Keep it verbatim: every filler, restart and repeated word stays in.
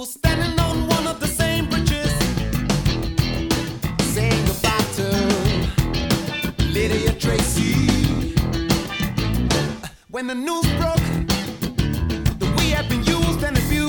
was standing on one of the same bridges, saying goodbye to Lydia Tracy. When the news broke that we had been used and abused,